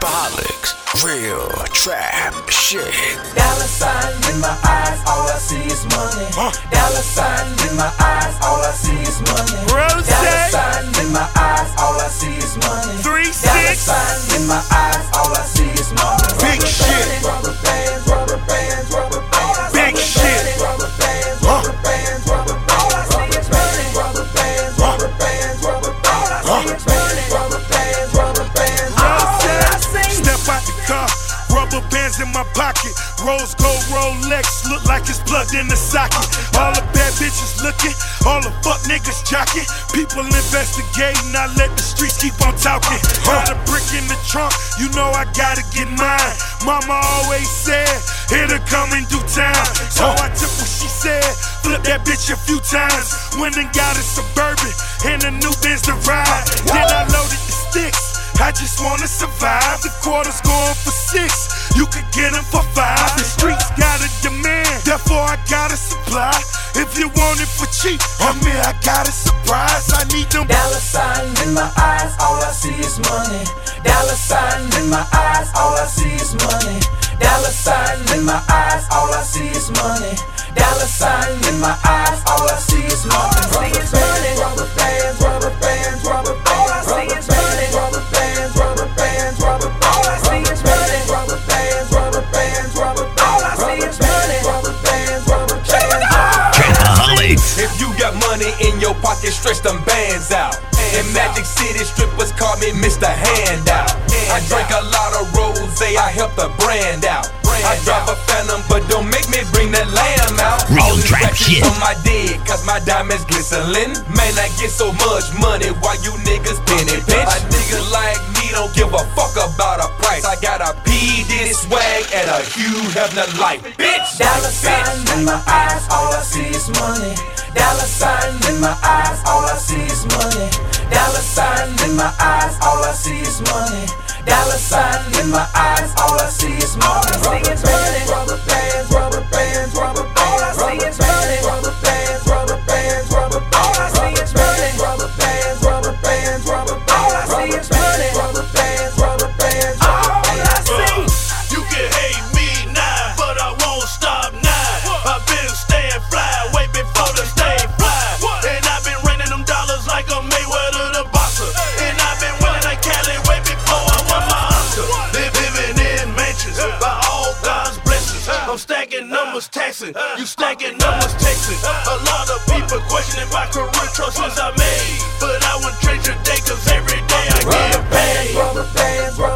Trapaholics, real trap shit. Dollar sign in my eyes, all I see is money. Dollar sign in my eyes, all I see is money. Dollar sign in my eyes, all I see is money. 3-6. Dollar sign in my eyes, all I see is money. Big shit. Rubber bands, rubber bands, rubber bands. Big shit. Rubber bands, rubber bands, rubber bands. All I see is money. Rubber bands, rubber bands, rubber bands. All I see is money. Rubber bands, rubber bands. All I see. Step out the car, rubber bands in my pocket. Rose gold Rolex, look like it's plugged in the socket. All the bad bitches looking, all the fuck niggas jocking. People investigating, I let the streets keep on talking. Got a brick in the trunk, you know I gotta get mine. Mama always said, it'll come in due time. So I took what she said, flipped that bitch a few times. Went and got a Suburban and a new Benz to ride. Then I loaded the sticks. I just wanna survive. The quarter's going for 6. You could get them for 5. The streets got a demand, therefore I gotta supply. If you want it for cheap, I'm here, I got a surprise. I need them. Dollar sign in my eyes, all I see is money. Dollar sign in my eyes, all I see is money. Dollar sign in my eyes, all I see is money. Dollar sign in my eyes, all I see is money. Rubber bands, rubber bands, rubber bands. All I see is money. Rubber bands, rubber bands, rubber bands. All I see is money. Rubber bands, rubber bands, rubber bands. All I see is money. Rubber bands, rubber bands. Trapaholics. If you got money in your pocket, stretch them bands out. In Magic City, strippers call me Mr. Handout. I drink a lot of rose, I help the brand out. I drive a Phantom, but don't make me bring that lamb out. Real All these trap ratchets shit. on my dick, cause my diamonds glistening. Man, I get so much money, why you niggas penny pinch? A nigga like me don't give a fuck about a price. I got a P. Diddy swag at a Hugh Hefner life, bitch. Dollar sign in my eyes, all I see is money. Dollar sign in my eyes, all I see is money. Dollar sign in my eyes, all I see is money. Dollar sign in my eyes, all I see is money. Rubber bands, rubber bands, rubber bands. All I see is money. Rubber bands, rubber bands, rubber bands. All I see is money. Rubber bands, rubber bands, rubber bands. All I see is money. Rubber bands, rubber bands. All I see. You can hate me now, but I won't stop now. I've been staying fly way before the stay fly. And I've been renting them dollars like a Mayweather the boxer. And I've been winning a Cali way before I won my Oscar. Living in mansions by all God's blessings. I'm stacking numbers, taxing. You stacking numbers, taxing. A lot of people questioning my career choices I made. But I wouldn't trade your day, cause every day I get paid. Rubber bands, rubber